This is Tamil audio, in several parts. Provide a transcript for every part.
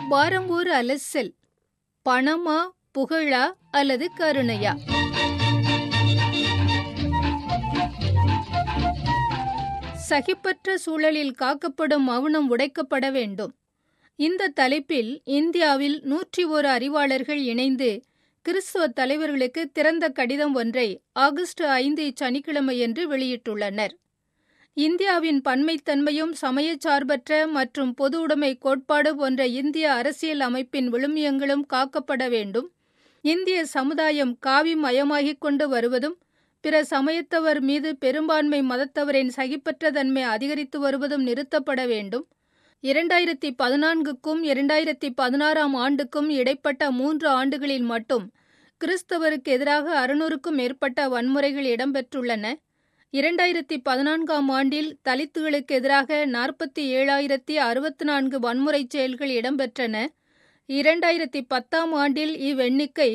வாரம் ஒரு அலசல். பணமா, புகழா அல்லது கருணையா? சகிப்பற்ற சூழலில் காக்கப்படும் மௌனம் உடைக்கப்பட வேண்டும். இந்த தலைப்பில் இந்தியாவில் 101 அறிவாளர்கள் இணைந்து கிறிஸ்துவ தலைவர்களுக்கு திறந்த கடிதம் ஒன்றை ஆகஸ்ட் 5 சனிக்கிழமையன்று வெளியிட்டுள்ளனர். இந்தியாவின் பன்மைத்தன்மையும் சமயச்சார்பற்ற மற்றும் பொது உடைமை கோட்பாடு போன்ற இந்திய அரசியல் அமைப்பின் விழுமியங்களும் காக்கப்பட வேண்டும். இந்திய சமுதாயம் காவி மயமாகிக் கொண்டு வருவதும் பிற சமயத்தவர் மீது பெரும்பான்மை மதத்தவரின் சகிப்பற்ற தன்மை அதிகரித்து வருவதும் நிறுத்தப்பட வேண்டும். 2014க்கும் 2016 ஆண்டுக்கும் இடைப்பட்ட 3 ஆண்டுகளில் மட்டும் கிறிஸ்தவருக்கு எதிராக 600க்கும் மேற்பட்ட வன்முறைகள் இடம்பெற்றுள்ளன. 2014 ஆண்டில் தலித்துகளுக்கு எதிராக 47,064 வன்முறைச் செயல்கள் இடம்பெற்றன. 2010 ஆண்டில் இவ்வெண்ணிக்கை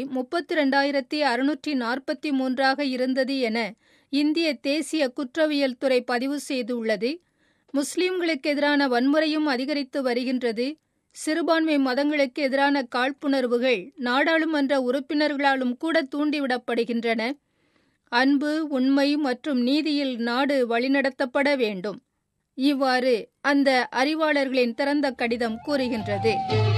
32,643 இருந்தது என இந்திய தேசிய குற்றவியல் துறை பதிவு செய்துள்ளது. முஸ்லிம்களுக்கு எதிரான வன்முறையும் அதிகரித்து வருகின்றது. சிறுபான்மை மதங்களுக்கு எதிரான காழ்ப்புணர்வுகள் நாடாளுமன்ற உறுப்பினர்களாலும் கூட தூண்டிவிடப்படுகின்றன. அன்பு, உண்மை மற்றும் நீதியில் நாடு வழிநடத்தப்பட வேண்டும். இவ்வாறு அந்த அறிவாளர்களின் திறந்த கடிதம் கூறுகின்றது.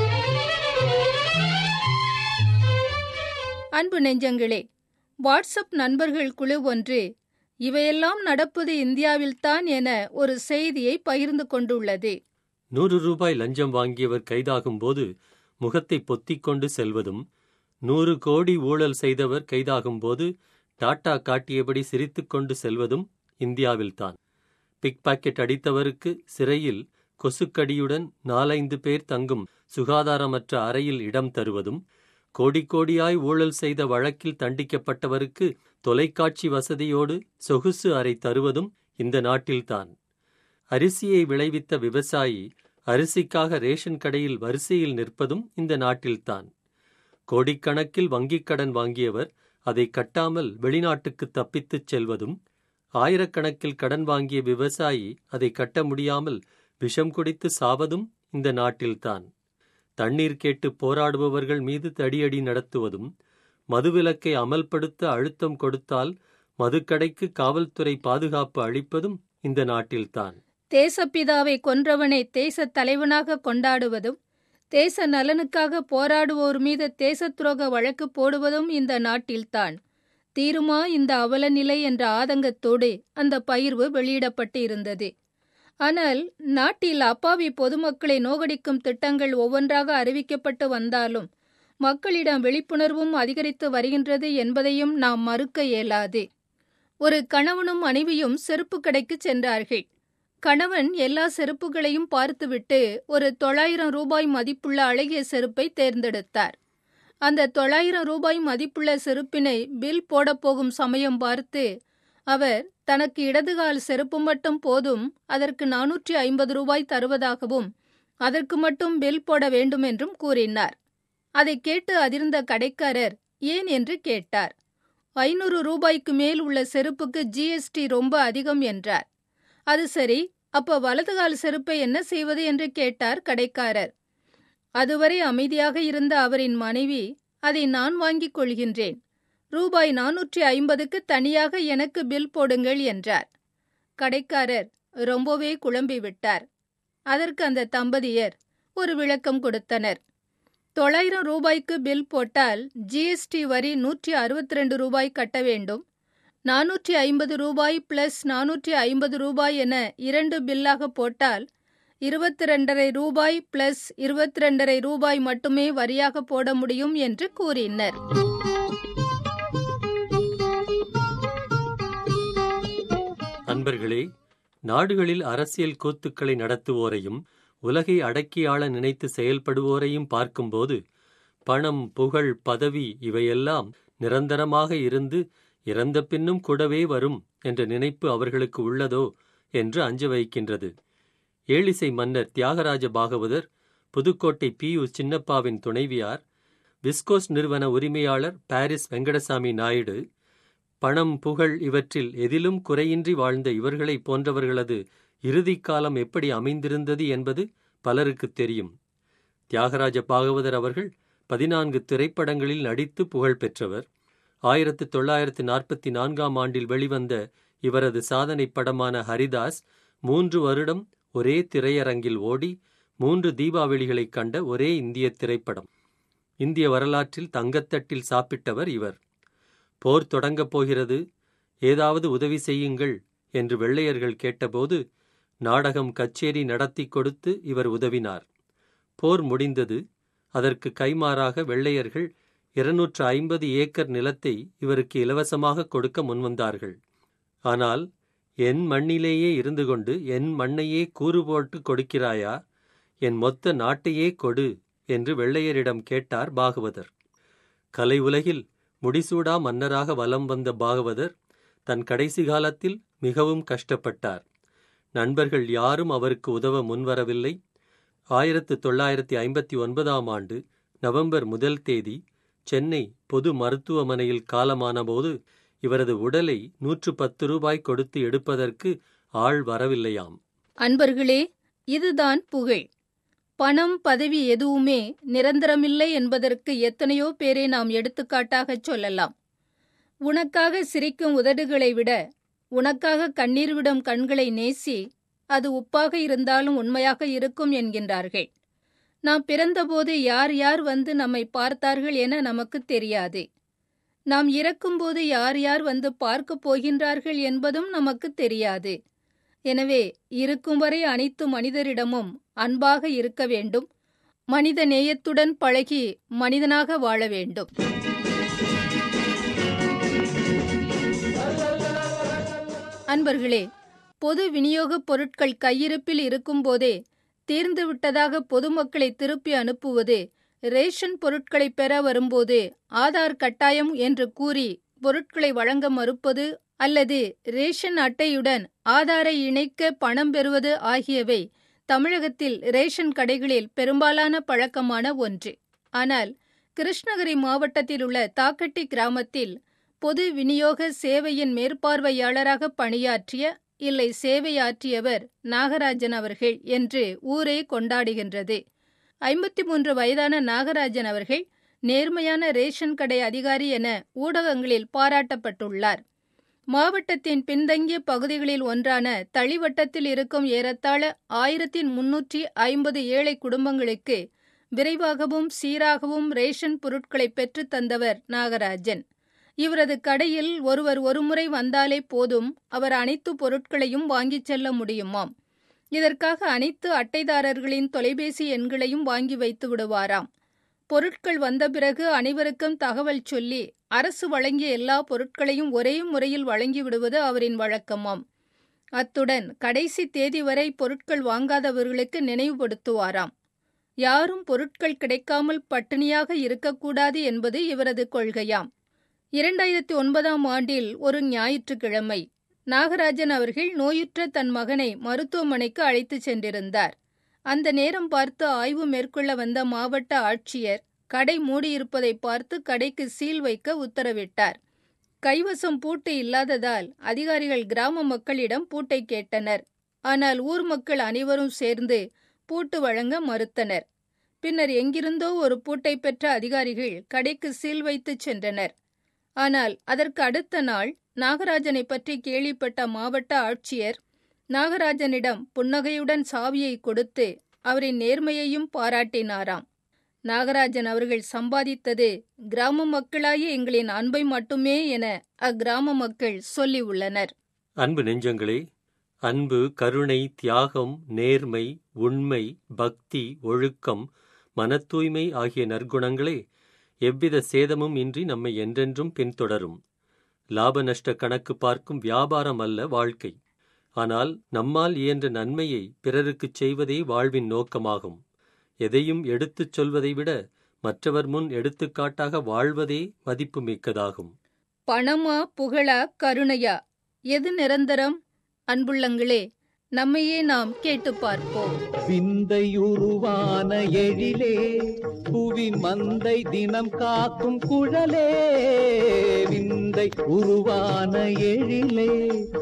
அன்பு நெஞ்சங்களே, வாட்ஸ்அப் நண்பர்கள் குழு ஒன்று இவையெல்லாம் நடப்பது இந்தியாவில்தான் என ஒரு செய்தியை பகிர்ந்து கொண்டுள்ளது. 100 ரூபாய் லஞ்சம் வாங்கியவர் கைதாகும் போது முகத்தை பொத்திக் கொண்டு செல்வதும், 100 கோடி ஊழல் செய்தவர் கைதாகும் போது டாட்டா காட்டியபடி சிரித்துக்கொண்டு செல்வதும் இந்தியாவில்தான். பிக் பாக்கெட் அடித்தவருக்கு சிறையில் கொசுக்கடியுடன் 4-5 பேர் தங்கும் சுகாதாரமற்ற அறையில் இடம் தருவதும், கோடியாய் ஊழல் செய்த வழக்கில் தண்டிக்கப்பட்டவருக்கு தொலைக்காட்சி வசதியோடு சொகுசு அறை தருவதும் இந்த நாட்டில்தான். அரிசியை விளைவித்த விவசாயி அரிசிக்காக ரேஷன் கடையில் வரிசையில் நிற்பதும் இந்த நாட்டில்தான். கோடிக்கணக்கில் வங்கிக் கடன் வாங்கியவர் அதை கட்டாமல் வெளிநாட்டுக்கு தப்பித்துச் செல்வதும், ஆயிரக்கணக்கில் கடன் வாங்கிய விவசாயி அதை கட்ட முடியாமல் விஷம் குடித்து சாவதும் இந்த நாட்டில்தான். தண்ணீர் கேட்டு போராடுபவர்கள் மீது தடியடி நடத்துவதும், மதுவிலக்கை அமல்படுத்த அழுத்தம் கொடுத்தால் மதுக்கடைக்கு காவல்துறை பாதுகாப்பு அளிப்பதும் இந்த நாட்டில்தான். தேசப்பிதாவை கொன்றவனை தேசத் தலைவனாக கொண்டாடுவதும், தேச நலனுக்காக போராடுவோர் மீது தேச துரோக வழக்கு போடுவதும் இந்த நாட்டில்தான். தீருமா இந்த அவலநிலை என்ற ஆதங்கத்தோடு அந்த பகிர்வு வெளியிடப்பட்டு இருந்தது. ஆனால் நாட்டில் அப்பாவி பொதுமக்களை நோகடிக்கும் திட்டங்கள் ஒவ்வொன்றாக அறிவிக்கப்பட்டு வந்தாலும் மக்களிடம் விழிப்புணர்வும் அதிகரித்து வருகின்றது என்பதையும் நாம் மறுக்க இயலாது. ஒரு கணவனும் மனைவியும் செருப்பு கடைக்கு சென்றார்கள். கணவன் எல்லா செருப்புகளையும் பார்த்துவிட்டு ஒரு 900 ரூபாய் மதிப்புள்ள அழகிய செருப்பை தேர்ந்தெடுத்தார். அந்த 900 ரூபாய் மதிப்புள்ள செருப்பினை பில் போடப்போகும் சமயம் பார்த்து அவர் தனக்கு இடதுகால் செருப்பு மட்டும் போதும், அதற்கு 450 ரூபாய் தருவதாகவும் அதற்கு மட்டும் பில் போட வேண்டும் என்றும் கூறினார். அதை கேட்டு அதிர்ந்த கடைக்காரர் ஏன் என்று கேட்டார். 500 ரூபாய்க்கு மேல் உள்ள செருப்புக்கு GST ரொம்ப அதிகம் என்றார். அது சரி, அப்ப வலதுகால் செருப்பை என்ன செய்வது என்று கேட்டார் கடைக்காரர். அதுவரை அமைதியாக இருந்த அவரின் மனைவி, அதை நான் வாங்கிக் கொள்கின்றேன், ரூபாய் 450க்கு தனியாக எனக்கு பில் போடுங்கள் என்றார். கடைக்காரர் ரொம்பவே குழம்பிவிட்டார். அதற்கு அந்த தம்பதியர் ஒரு விளக்கம் கொடுத்தனர். 900 ரூபாய்க்கு பில் போட்டால் GST வரி 162 ரூபாய் கட்ட வேண்டும். 450 ரூபாய் பிளஸ் 450 ரூபாய் என 2 பில்லாக போட்டால் 22.5 ரூபாய் பிளஸ் 22.5 ரூபாய் மட்டுமே வரியாக போட முடியும் என்று கூறினர். நண்பர்களே, நாடுகளில் அரசியல் கூத்துக்களை நடத்துவோரையும் உலகை அடக்கியாள நினைத்து செயல்படுவோரையும் பார்க்கும்போது பணம், புகழ், பதவி இவையெல்லாம் நிரந்தரமாக இருந்து இறந்த பின்னும் கூடவே வரும் என்ற நினைப்பு அவர்களுக்கு உள்ளதோ என்று அஞ்ச வைக்கின்றது. ஏழிசை மன்னர் தியாகராஜ பாகவதர், புதுக்கோட்டை PU சின்னப்பாவின் துணைவியார், விஸ்கோஸ் நிறுவன உரிமையாளர் பாரிஸ் வெங்கடசாமி நாயுடு, பணம், புகழ் இவற்றில் எதிலும் குறையின்றி வாழ்ந்த இவர்களை போன்றவர்களது இறுதிக்காலம் எப்படி அமைந்திருந்தது என்பது பலருக்கு தெரியும். தியாகராஜ பாகவதர் அவர்கள் 14 திரைப்படங்களில் நடித்து புகழ் பெற்றவர். 1944 ஆண்டில் வெளிவந்த இவரது சாதனை படமான ஹரிதாஸ் 3 வருடம் ஒரே திரையரங்கில் ஓடி 3 தீபாவளிகளை கண்ட ஒரே இந்திய திரைப்படம். இந்திய வரலாற்றில் தங்கத்தட்டில் சாப்பிட்டவர் இவர். போர் தொடங்கப் போகிறது, ஏதாவது உதவி செய்யுங்கள் என்று வெள்ளையர்கள் கேட்டபோது நாடகம் கச்சேரி நடத்தி கொடுத்து இவர் உதவினார். போர் முடிந்தது. அதற்கு கைமாறாக வெள்ளையர்கள் 250 ஏக்கர் நிலத்தை இவருக்கு இலவசமாக கொடுக்க முன்வந்தார்கள். ஆனால் என் மண்ணிலேயே இருந்து கொண்டு என் மண்ணையே கூறு போட்டு கொடுக்கிறாயா, என் மொத்த நாட்டையே கொடு என்று வெள்ளையரிடம் கேட்டார் பாகவதர். கலை உலகில் முடிசூடா மன்னராக வலம் வந்த பாகவதர் தன் கடைசி காலத்தில் மிகவும் கஷ்டப்பட்டார். நண்பர்கள் யாரும் அவருக்கு உதவ முன்வரவில்லை. 1959 ஆண்டு நவம்பர் 1 தேதி சென்னை பொது மருத்துவமனையில் காலமானபோது இவரது உடலை 110 ரூபாய் கொடுத்து எடுப்பதற்கு ஆள் வரவில்லையாம். அன்பர்களே, இதுதான் புகழ். பணம், பதவி எதுவுமே நிரந்தரமில்லை என்பதற்கு எத்தனையோ பேரை நாம் எடுத்துக்காட்டாகச் சொல்லலாம். உனக்காக சிரிக்கும் உதடுகளை விட உனக்காக கண்ணீர் விடும் கண்களை நேசி, அது உப்பாக இருந்தாலும் உண்மையாக இருக்கும் என்கின்றார்கள். நாம் பிறந்தபோது யார் யார் வந்து நம்மை பார்த்தார்கள் என நமக்கு தெரியாது. நாம் இறக்கும்போது யார் யார் வந்து பார்க்கப் போகின்றார்கள் என்பதும் நமக்கு தெரியாது. எனவே இருக்கும் வரை அனைத்து மனிதரிடமும் அன்பாக இருக்க வேண்டும். மனித நேயத்துடன் பழகி மனிதனாக வாழ வேண்டும். அன்பர்களே, பொது விநியோகப் பொருட்கள் கையிருப்பில் இருக்கும்போதே தீர்ந்துவிட்டதாக பொதுமக்களை திருப்பி அனுப்புவது, ரேஷன் பொருட்களை பெற வரும்போது ஆதார் கட்டாயம் என்று கூறி பொருட்களை வழங்க மறுப்பது அல்லது ரேஷன் அட்டையுடன் ஆதாரை இணைக்க பணம் பெறுவது ஆகியவை தமிழகத்தில் ரேஷன் கடைகளில் பெரும்பாலான பழக்கமான ஒன்று. ஆனால் கிருஷ்ணகிரி மாவட்டத்தில் உள்ள தாக்கட்டி கிராமத்தில் பொது விநியோக சேவையின் மேற்பார்வையாளராக பணியாற்றிய சேவையாற்றியவர் நாகராஜன் அவர்கள் என்று ஊரே கொண்டாடுகின்றது. 53 வயதான நாகராஜன் அவர்கள் நேர்மையான ரேஷன் கடை அதிகாரி என ஊடகங்களில் பாராட்டப்பட்டுள்ளார். மாவட்டத்தின் பின்தங்கிய பகுதிகளில் ஒன்றான தளிவட்டத்தில் இருக்கும் ஏறத்தாழ 1350 ஏழை குடும்பங்களுக்கு விரைவாகவும் சீராகவும் ரேஷன் பொருட்களை பெற்றுத் தந்தவர் நாகராஜன். இவரது கடையில் ஒருவர் ஒருமுறை வந்தாலே போதும், அவர் அனைத்து பொருட்களையும் வாங்கிச் செல்ல முடியுமாம். இதற்காக அனைத்து அட்டைதாரர்களின் தொலைபேசி எண்களையும் வாங்கி வைத்து விடுவாராம். பொருட்கள் வந்த பிறகு அனைவருக்கும் தகவல் சொல்லி அரசு வழங்கிய எல்லா பொருட்களையும் ஒரே முறையில் வழங்கிவிடுவது அவரின் வழக்கமாம். அத்துடன் கடைசி தேதி வரை பொருட்கள் வாங்காதவர்களுக்கு நினைவுபடுத்துவாராம். யாரும் பொருட்கள் கிடைக்காமல் பட்டினியாக இருக்கக்கூடாது என்பது இவரது கொள்கையாம். 2009 ஆண்டில் ஒரு ஞாயிற்றுக்கிழமை நாகராஜன் அவர்கள் நோயுற்ற தன் மகனை மருத்துவமனைக்கு அழைத்துச் சென்றிருந்தார். அந்த நேரம் பார்த்து ஆய்வு மேற்கொள்ள வந்த மாவட்ட ஆட்சியர் கடை மூடியிருப்பதை பார்த்து கடைக்கு சீல் வைக்க உத்தரவிட்டார். கைவசம் பூட்டு இல்லாததால் அதிகாரிகள் கிராம மக்களிடம் பூட்டை கேட்டனர். ஆனால் ஊர் மக்கள் அனைவரும் சேர்ந்து பூட்டு வழங்க மறுத்தனர். பின்னர் எங்கிருந்தோ ஒரு பூட்டை பெற்ற அதிகாரிகள் கடைக்கு சீல் வைத்து சென்றனர். ஆனால் அதற்கு அடுத்த நாள் நாகராஜனை பற்றி கேள்விப்பட்ட மாவட்ட ஆட்சியர் நாகராஜனிடம் புன்னகையுடன் சாவியை கொடுத்து அவரின் நேர்மையையும் பாராட்டினாராம். நாகராஜன் அவர்கள் சம்பாதித்தது கிராம மக்களாகிய எங்களின் அன்பை மட்டுமே என அக்கிராம மக்கள் சொல்லி உள்ளனர். அன்பு நெஞ்சங்களே, அன்பு, கருணை, தியாகம், நேர்மை, உண்மை, பக்தி, ஒழுக்கம், மன தூய்மை ஆகிய நற்குணங்களே எவ்வித சேதமும் இன்றி நம்மை என்றென்றும் பின்தொடரும். லாப நஷ்ட கணக்கு பார்க்கும் வியாபாரம் அல்ல வாழ்க்கை. ஆனால் நம்மால் இயன்ற நன்மையை பிறருக்குச் செய்வதே வாழ்வின் நோக்கமாகும். எதையும் எடுத்துச் சொல்வதை விட மற்றவர் முன் எடுத்துக்காட்டாக வாழ்வதே மதிப்பு மிக்கதாகும். பணமா, புகழா, கருணையா, எது நிரந்தரம்? அன்புள்ளங்களே, நம்மையே நாம் கேட்டு பார்ப்போம். விந்தையுருவான எழிலே, புவி மந்தை தினம் காக்கும் குழலே. விந்தை உருவான எழிலே, புவி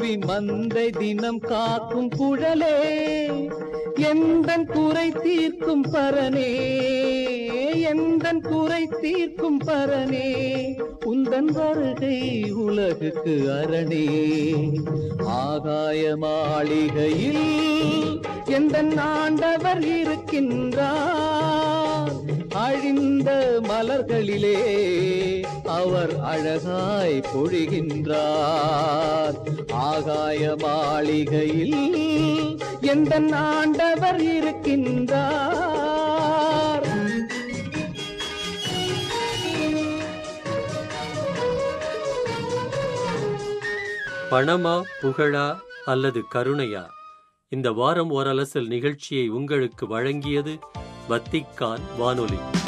புவி மந்தை தினம் காக்கும் குழலே, எந்தன் குறை தீர்க்கும் பரனே, எந்தன் குறை தீர்க்கும் பரனே, உந்தன் வருகை உலகுக்கு அரணே. ஆகாய மாளிகையில் எந்தன் ஆண்டவர் இருக்கின்றார், அழிந்த மலர்களிலே அவர் அழகாய் பொழிகின்றார். ஆகாய மாளிகையில் எந்தன் ஆண்டவர் இருக்கின்றார். பணமா, புகழா அல்லது கருணையா? இந்த வாரம் ஓர் அலசல் நிகழ்ச்சியை உங்களுக்கு வழங்கியது வத்திக்கான் வானொலி.